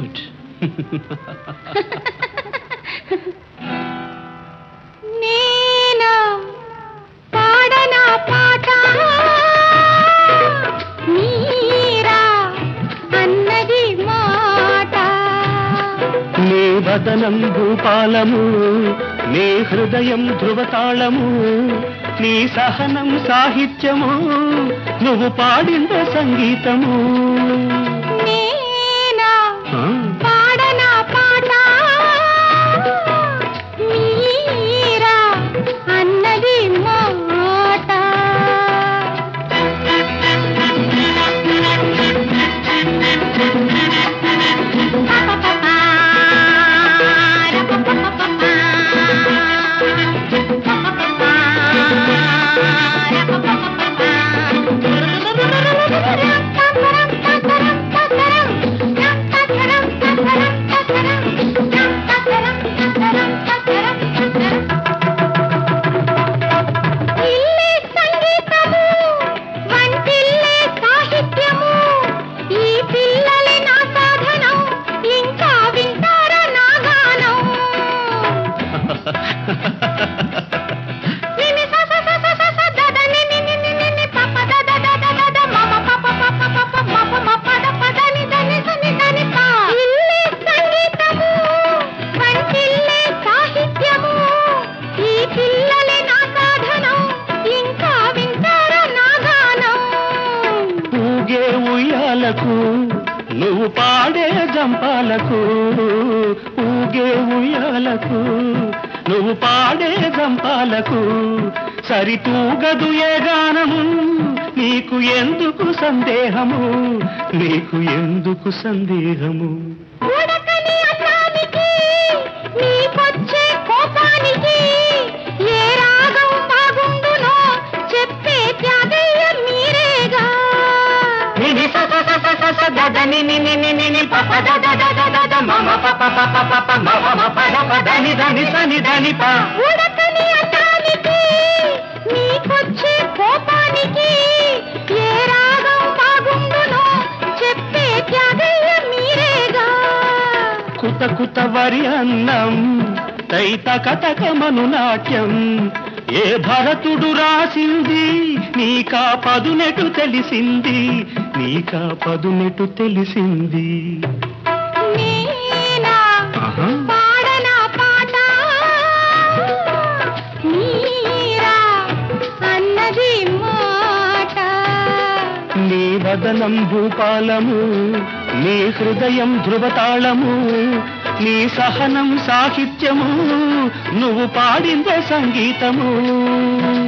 Good. నేను పాడనా పాట మీరా అన్నది మాట. నీ వదనం భూపాలము, నీ హృదయం ధృవతాళము, నీ సహనం సాహిత్యము, నువ్వు పాడింద సంగీతము. నేనా పాడనా పాట మీరా అన్నది మాట. నువ్వు పాడే జంపాలకు, ఊగే ఉయ్యాలకు, నువ్వు పాడే జంపాలకు సరితూగదు ఏ గానము. నీకు ఎందుకు సందేహము, నీకు ఎందుకు సందేహము. కుత కుత వరి అన్నం తైత కథకమను నాట్యం ఏ భరతుడు రాసింది, నీకా పదునెటు తెలిసింది, నీకా పదునెటు తెలిసింది. పాడనా పాట మీరా అన్నది మాట. నీ వదనం భూపాలము, నీ హృదయం ధృవతాళము, నీ సహనం సాహిత్యము, నువ్వు పాడిందే సంగీతము.